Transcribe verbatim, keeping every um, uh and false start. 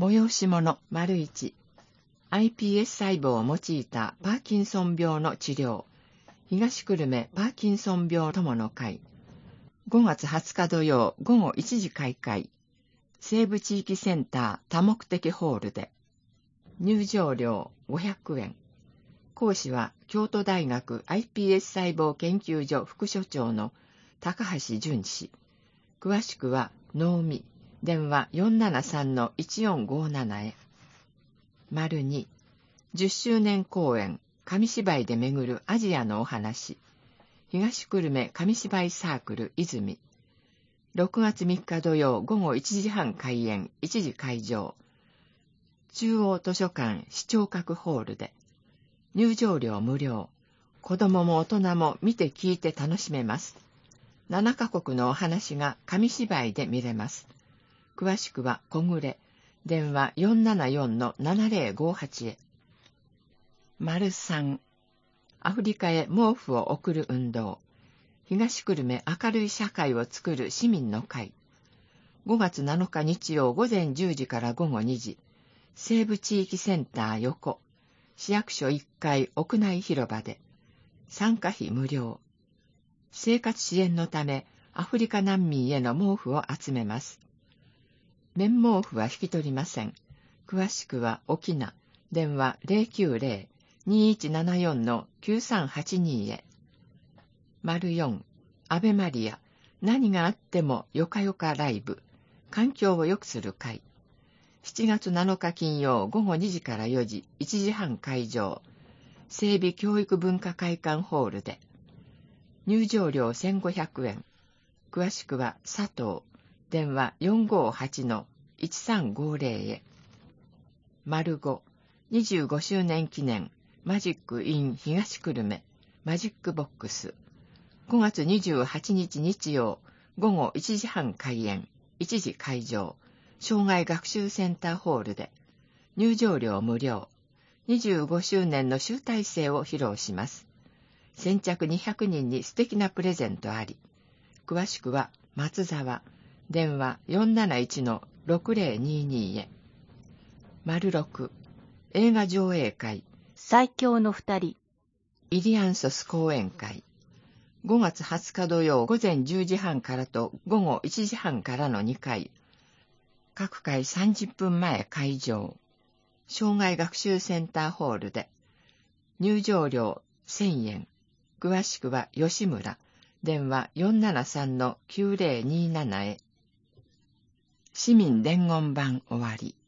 催し物 いち アイピーエス 細胞を用いたパーキンソン病の治療、東久留米パーキンソン病友の会、ごがつはつか土曜午後いちじ開会、西部地域センター多目的ホールで、入場料ごひゃくえん、講師は京都大学 アイピーエス 細胞研究所副所長の高橋淳氏、詳しくは能見、電話 よんななさんのいちよんごなな へ。丸に、じゅっしゅうねん公演、紙芝居で巡るアジアのお話、東久留米紙芝居サークル泉。ろくがつみっか土曜午後いちじはん開演、いちじ会場。中央図書館視聴覚ホールで。入場料無料。子供も大人も見て聞いて楽しめます。ななカ国のお話が紙芝居で見れます。詳しくは小暮。電話 よんななよんのななぜろごはち へ。丸さん、アフリカへ毛布を送る運動。東久留米明るい社会をつくる市民の会。ごがつなのか日曜午前じゅうじから午後にじ。西部地域センター横。市役所いっかい屋内広場で。参加費無料。生活支援のためアフリカ難民への毛布を集めます。綿毛布は引き取りません。詳しくは沖縄、電話 ゼロきゅうゼロ にいちななよんのきゅうさんはちに へ。丸よん、アベマリア、何があってもよかよかライブ、環境を良くする会。しちがつなのか金曜午後にじからよじ、いちじはん会場。整備教育文化会館ホールで。入場料せんごひゃくえん。詳しくは佐藤、電話 よんごはちのいちさんごゼロ へ。丸ご、にじゅうごしゅうねん記念、マジック in 東久留米、マジックボックス。ごがつにじゅうはちにち日曜、午後いちじはん開演、いちじ会場、障害学習センターホールで、入場料無料、にじゅうごしゅうねんの集大成を披露します。先着にひゃくにんに素敵なプレゼントあり。詳しくは松沢、電話 よんなないちのろくぜろにに へ。丸ろく、映画上映会、 最強の二人、 イリアンソス講演会。ごがつはつか土曜午前じゅうじはんからと午後いちじはんからのにかい。各回さんじゅっぷんまえ会場。障害学習センターホールで。入場料せんえん。詳しくは吉村。電話 よんななさんのきゅうぜろになな へ。市民伝言版終わり。